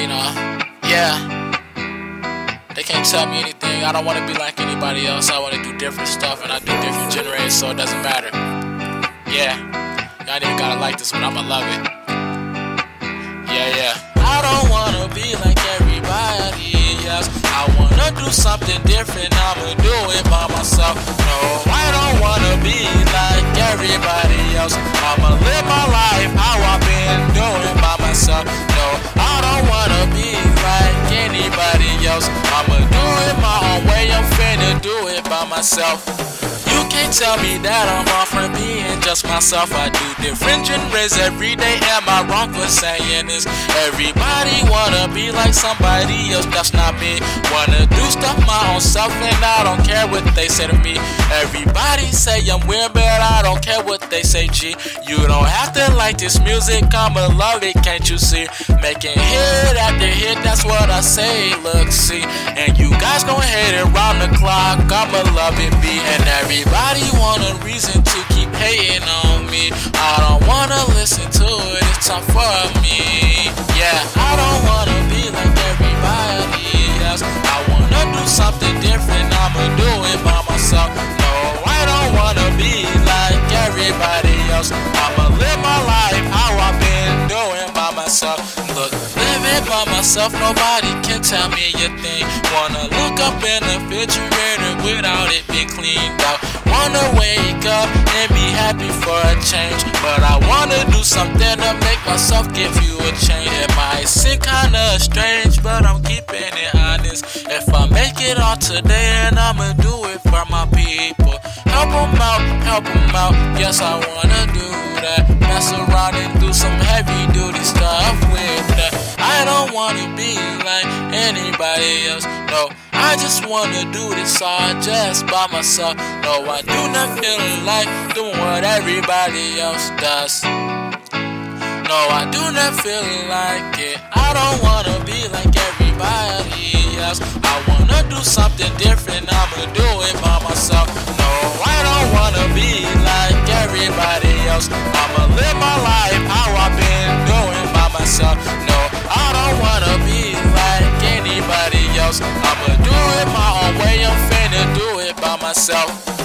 Yeah, they can't tell me anything. I don't want to be like anybody else. I want to do different stuff, and I do different genres, so it doesn't matter. Yeah, y'all ain't even gotta like this, but I'ma love it. Yeah. I don't wanna be like everybody else. I wanna do something different. I'ma do it by myself. No, I don't wanna be like everybody else. I'ma live my life how I've been doing by myself. No, I don't wanna be like anybody else. I'ma do it my own way. I'm finna do it by myself. You can't tell me that I'm off from being just myself. I do different genres every day. Am I wrong for saying this? Everybody wanna be like somebody else, that's not me. Wanna do stuff my own self, and I don't care what they say to me. Everybody say I'm weird, but I don't care what they say, G. You don't have to like this music, I'ma love it, can't you see? Making hit after hit, that's what I say, look, see. And you guys gon' hate it round the clock, I'ma love it, be. And everybody want a reason to keep hating on me. I don't wanna listen to it, it's time for me. Yeah, I don't wanna be like everybody else. I wanna do something different, I'ma do it by myself. No, I don't wanna be like everybody else. I'ma live my life how I've been doing by myself. Look, living by myself, nobody can tell me a thing. Wanna look up in the refrigerator without it being cleaned out. Wanna wake up and be happy for a change, but I wanna do something to make myself give you a change. It might seem kinda strange, but I'm keeping it honest. If I make it all today, and I'ma do it for my people. Help them out, yes I wanna do that. Mess around and do some heavy duty stuff with that. I don't wanna be like anybody else, no. I just wanna do this all just by myself. No, I do not feel like doing what everybody else does. No, I do not feel like it. I don't wanna be like everybody else. I wanna do something different, I'ma do it by myself. No, I don't wanna be like everybody else. I'ma live my life how I've been doing by myself. No, I don't wanna be like anybody else. I'ma do it my own way, I'm finna do it by myself.